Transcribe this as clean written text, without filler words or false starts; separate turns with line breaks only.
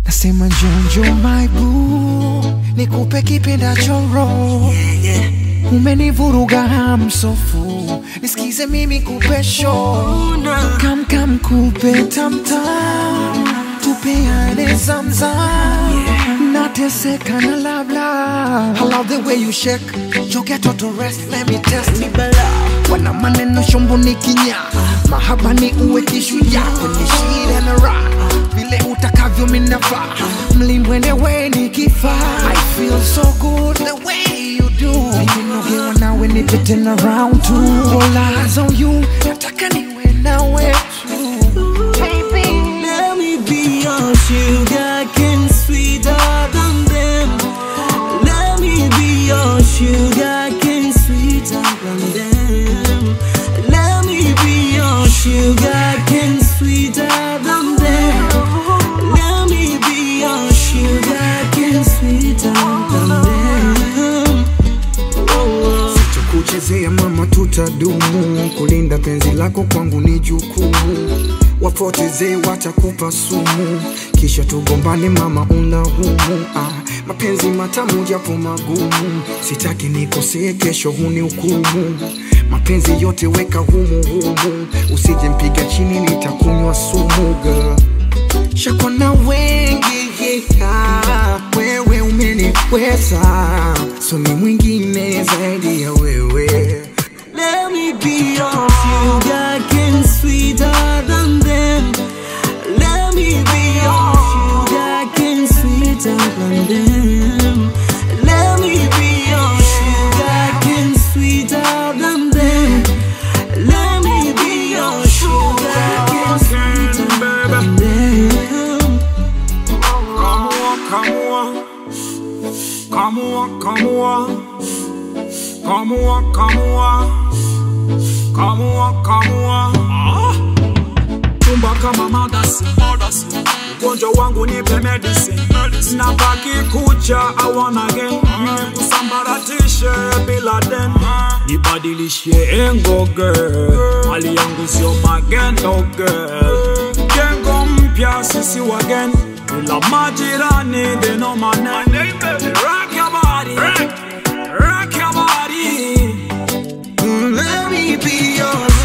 Nasema Jonjo my boo, nikupe kipendacho roho. Umenivuruga hamsofu, nisikize mimi kupe show. Kam kupe tamtam, tupeane zamzam. Nateseka na labla. I love the way you shake, you get to rest, let me test me bala. Wana maneno shombo ni kinya, mahaba ni uwe kishuja. Kwenye shida na raha, vile utakavyo minafa. Mlimbwende we ni kifa. I feel so good the way you do. Baby nogewa nawe nipete na round two. All eyes on you, nataka niwe nawe too. Baby,
let me be your sugar cane, sweeter than them. Let me be your sugar cane, sweeter than them. Let me be your sugar cane, sweeter than them. Let me be your sugar cane, sweeter than them.
kuchezea mama tutadumu, kulinda penzi lako kwangu ni jukumu. Wapoteze watakupa sumu, kisha tugombane mama unahumu. Mapenzi matamu japo magumu, sitaki nikosee kesho hunihukumu. Mapenzi yote weka humu, usije mpiga chini nitakunywa sumu girl. Shakona wengi wewe umeniweza, so ni mwingine zaidi ya wewe.
Let me be your sugar cane, sweeter than them. Let me be your sugar cane, sweeter than them. Let me be your sugar cane, sweeter than them. Let me be your sugar cane, sweeter than them.
Come on. Tumba kama madasi, ugonjwa wangu nipe medicine. Nabaki kucha, I wanna again. Usambaratishe bila den, nibadilishe engo girl. Mali yangu sio magendo girl. Gengo mpya sisi wagen, bila majirani they know my name. Rock your body, rock your body.
Let me be your